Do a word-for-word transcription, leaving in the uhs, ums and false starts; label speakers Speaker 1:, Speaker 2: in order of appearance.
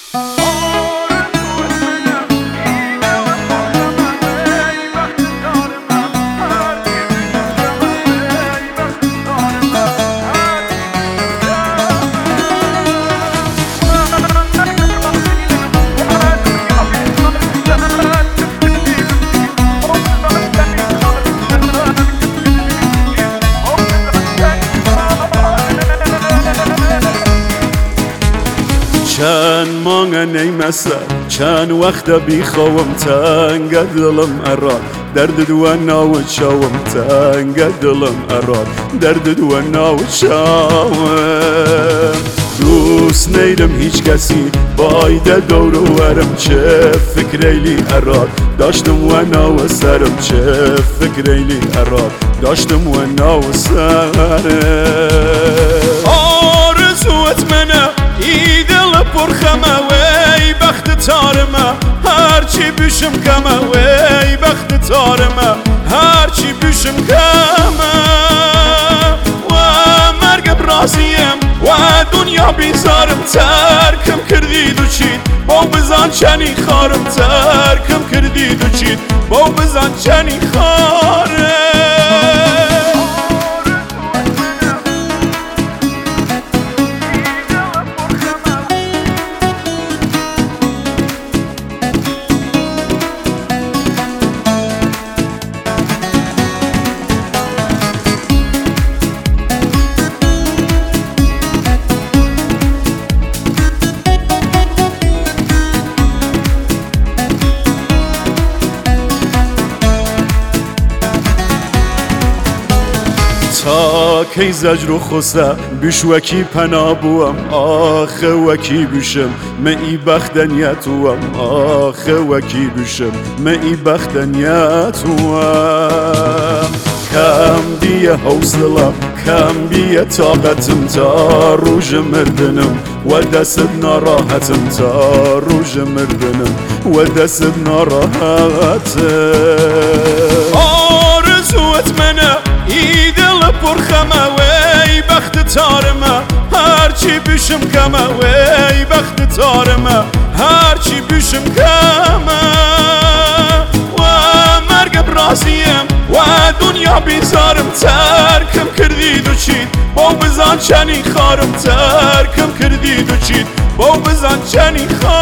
Speaker 1: چند مانگه نیمسه چند وقت بیخوام تنگ دلم اراد درد دو ناو چاوم تنگ دلم اراد درد دو ناو چاوم دوست نیدم هیچ کسی بایده دور و ورم چه فکر ایلی اراد داشتم و ناو سرم چه فکر ایلی اراد داشتم و ناو سرم آرزوت منه ای دل پرخمه وی بخت تارمه هرچی بشم کمه وی بخت تارمه هرچی بشم کمه و مرگ برازیم و دنیا بیزارم ترکم کردید و چید با بزن چنی خارم ترکم کردید و چید با بزن چنی خارم تا کی زجر و خسته بیش وکی پنا بوم آخه وکی بشم ما ای بختنیتوم آخه وکی بشم ما ای بختنیتوم کم بیه حوصلم کم بیه طاقتم تا روز مردنم و دست ناراحتم تا روز مردنم و دست ناراحتم آرزوت منه ای دل پرخمه وی بخت تارمه هرچی بشم کمه وی بخت تارمه هرچی بشم کمه و مرگ برازیم و دنیا بیزارم ترکم کردید و چید با بزن چنی خارم ترکم کردید و چید با بزن چنی خارم